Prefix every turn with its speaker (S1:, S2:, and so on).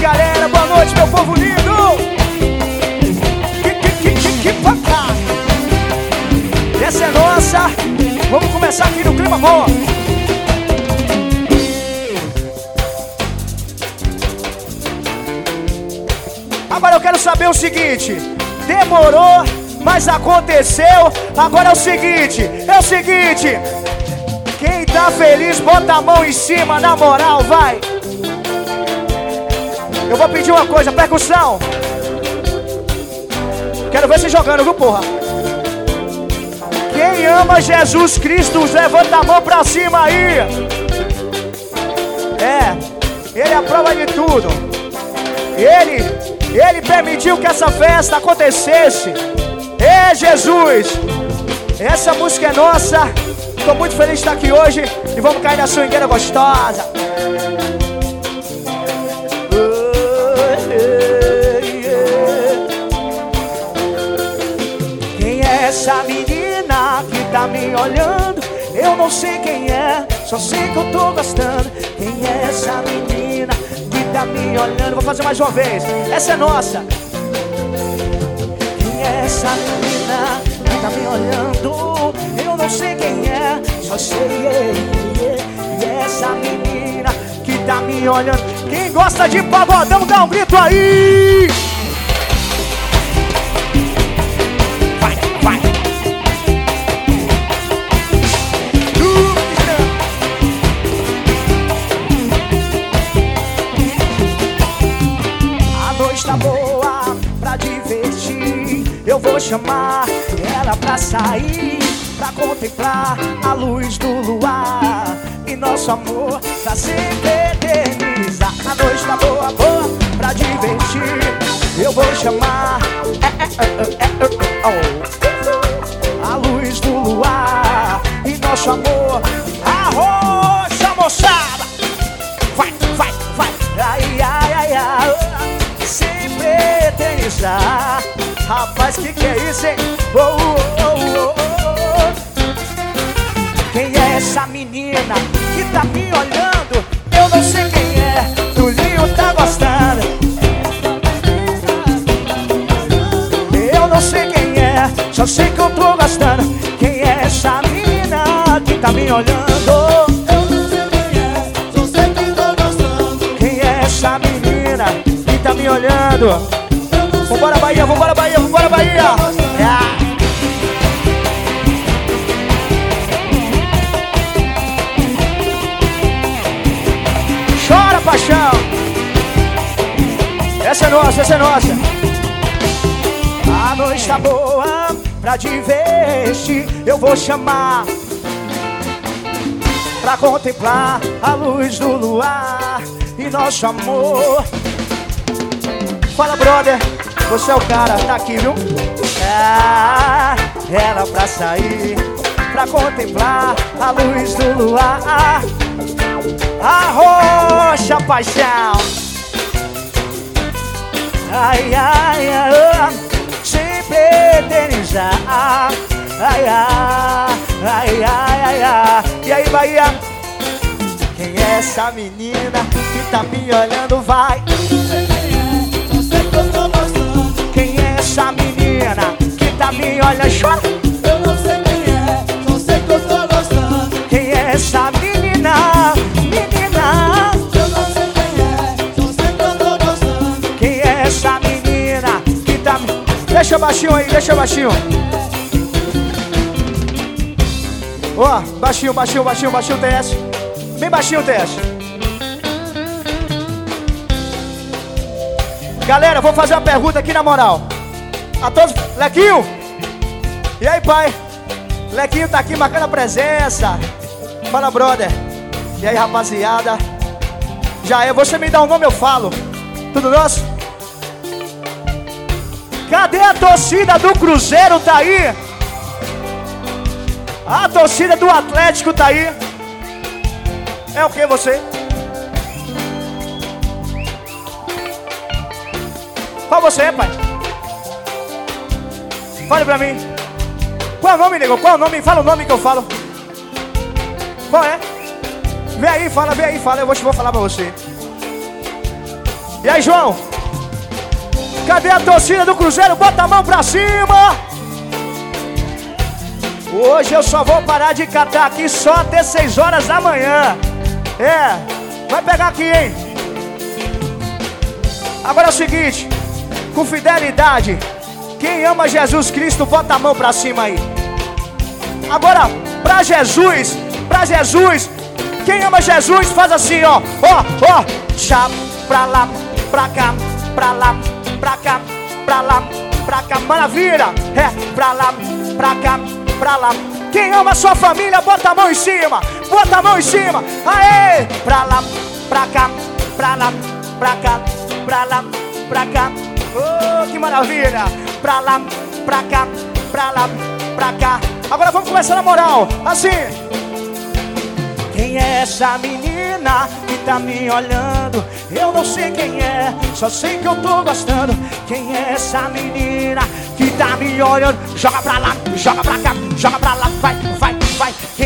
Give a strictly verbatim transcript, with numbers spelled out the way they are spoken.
S1: galera, boa noite, meu povo lindo. Que, que, que, que, que paca. Essa é nossa. Vamos começar aqui no clima bom. Agora eu quero saber o seguinte. Demorou, mas aconteceu. Agora é o seguinte, é o seguinte. Quem tá feliz, bota a mão em cima, na moral, vai. Eu vou pedir uma coisa, percussão. Quero ver você jogando, viu, porra? Quem ama Jesus Cristo, levanta a mão pra cima aí. É, Ele é a prova de tudo. Ele, Ele permitiu que essa festa acontecesse. É, Jesus. Essa música é nossa. Tô muito feliz de estar aqui hoje. E vamos cair na swingueira gostosa. Quem é essa menina que tá me olhando? Eu não sei quem é, só sei que eu tô gostando. Quem é essa menina que tá me olhando? Vou fazer mais uma vez, essa é nossa. Quem é essa menina que tá me olhando? Eu não sei quem é, só sei e é essa menina que tá me olhando. Quem gosta de pagodão, dá um grito aí! Vai, vai! A noite tá boa pra divertir. Eu vou chamar ela pra sair, pra contemplar a luz do luar e nosso amor pra sempre eternizar. A noite tá boa, boa pra divertir. Eu vou chamar é, é, é, é, é, oh. a luz do luar e nosso amor. Arrocha, moçada! Vai, vai, vai! Ai, ai, ai, ai! Sempre eternizar. Rapaz, que que é isso, hein? Oh, oh, oh, oh. Quem é essa menina que tá me olhando? Eu não sei quem é, Tulinho tá gostando. Eu não sei quem é, só sei que eu tô gostando. Quem é essa menina que tá me olhando?
S2: Eu não sei quem é, só sei que tô gostando.
S1: Quem é essa menina que tá me olhando? Vambora Bahia, vambora Bahia, vambora Bahia! É. Chora, paixão! Essa é nossa, essa é nossa. A noite tá boa pra divertir. Eu vou chamar pra contemplar a luz do luar e nosso amor. Fala, brother, você é o cara, tá aqui, viu? Ah, ela pra sair, pra contemplar a luz do luar. Arrocha, paixão. Ai, ai, ai, sempre eternizar. Ai, ai, ai, ai, ai, ai. E aí, Bahia? Quem é essa menina que tá me olhando? Vai. Quem é essa menina que tá me olhando? Chora.
S2: Eu não sei quem é, só sei que eu tô gostando.
S1: Quem é essa menina? Menina.
S2: Eu não sei quem é, só sei que eu tô gostando.
S1: Quem é essa menina que tá me... Deixa baixinho aí, deixa baixinho. Ó, oh, baixinho, baixinho, baixinho, baixinho, T S. Bem baixinho, T S. Galera, vou fazer uma pergunta aqui na moral. A todos... Lequinho! E aí, pai? Lequinho tá aqui marcando a presença. Fala, brother. E aí, rapaziada? Já é, você me dá um nome, eu falo. Tudo nosso? Cadê a torcida do Cruzeiro? Tá aí? A torcida do Atlético tá aí? É o que você? Qual você é, pai? Fale pra mim. Qual é o nome, nego? Qual é o nome? Fala o nome que eu falo. Qual é? Vem aí, fala, vem aí, fala. Eu vou, vou falar pra você. E aí, João? Cadê a torcida do Cruzeiro? Bota a mão pra cima. Hoje eu só vou parar de cantar aqui só até seis horas da manhã. É, vai pegar aqui, hein? Agora é o seguinte, com fidelidade, quem ama Jesus Cristo, bota a mão pra cima aí. Agora, pra Jesus, pra Jesus, quem ama Jesus, faz assim, ó. Ó, ó, chá, pra lá, pra cá, pra lá, pra cá, pra lá, pra cá. Maravilha, é, pra lá, pra cá, pra lá. Quem ama sua família, bota a mão em cima. Bota a mão em cima. Aê, pra lá, pra cá, pra lá, pra cá, pra lá, pra cá. Oh, que maravilha. Pra lá, pra cá, pra lá, pra cá. Agora vamos começar na moral, assim. Quem é essa menina que tá me olhando? Eu não sei quem é, só sei que eu tô gostando. Quem é essa menina que tá me olhando? Joga pra lá, joga pra cá, joga pra lá, vai, vai, vai.